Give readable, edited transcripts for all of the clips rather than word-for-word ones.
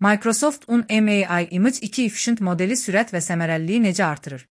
Microsoft AI Image 2 Efficient modeli sürət və səmərəliliyi necə artırır?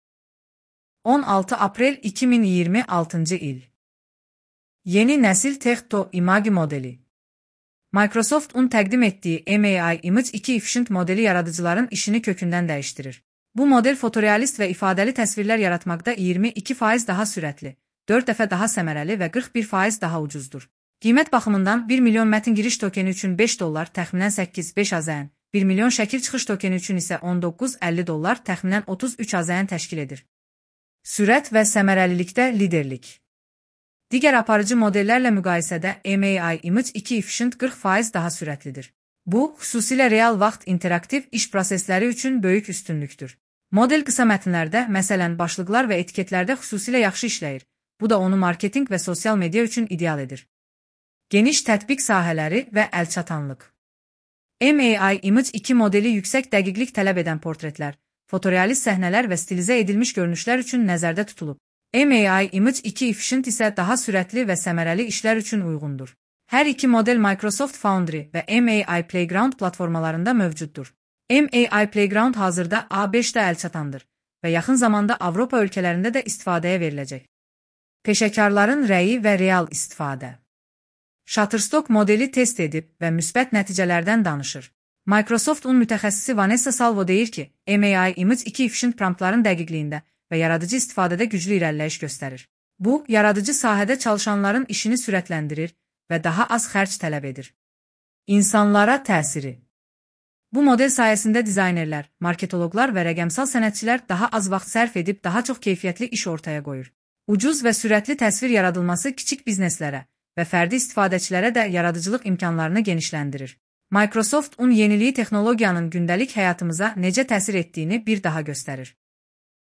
16 aprel 2026 il. Yeni nəsil Tech-to Image modeli. Microsoft təqdim etdiyi AI Image 2 Efficient modeli yaradıcıların işini kökündən dəyişdirir. Bu model fotorealist və ifadəli təsvirlər yaratmaqda 22% daha sürətli, 4 dəfə daha səmərəli və 41% daha ucuzdur. Qiymət baxımından 1 milyon mətn giriş tokeni üçün $5, təxminən 8-5 AZN, 1 milyon şəkil çıxış tokeni üçün isə $19-50, təxminən 33 AZN təşkil edir. Sürət və səmərəlilikdə liderlik. Digər aparıcı modellərlə müqayisədə AI Image 2 Efficient 40% daha sürətlidir. Bu, xüsusilə real vaxt interaktiv iş prosesləri üçün böyük üstünlükdür. Model qısa mətnlərdə, məsələn, başlıqlar və etiketlərdə xüsusilə yaxşı işləyir. Bu da onu marketinq və sosial media üçün ideal edir. Geniş tətbiq sahələri və əlçatanlıq. AI Image 2 modeli yüksək dəqiqlik tələb edən portretlər, fotorealist səhnələr və stilizə edilmiş görünüşlər üçün nəzərdə tutulub. AI Image 2 Efficient isə daha sürətli və səmərəli işlər üçün uyğundur. Hər iki model Microsoft Foundry və AI Playground platformalarında mövcuddur. AI Playground hazırda A5-də əlçatandır və yaxın zamanda Avropa ölkələrində də istifadəyə veriləcək. Peşəkarların rəyi və real istifadə. Shutterstock modeli test edib və müsbət nəticələrdən danışır. Microsoft mütəxəssisi Vanessa Salvo deyir ki, AI Image 2 Efficient promptların dəqiqliyində və yaradıcı istifadədə güclü irəliləyiş göstərir. Bu, yaradıcı sahədə çalışanların işini sürətləndirir və daha az xərc tələb edir. İnsanlara təsiri. Bu model sayəsində dizaynerlər, marketoloqlar və rəqəmsal sənətçilər daha az vaxt sərf edib daha çox keyfiyyətli iş ortaya qoyur. Ucuz və sürətli təsvir yaradılması kiçik bizneslərə və fərdi istifadəçilərə də yaradıcılıq imkanlarını genişləndirir. Microsoft yeniliyi texnologiyanın gündəlik həyatımıza necə təsir etdiyini bir daha göstərir.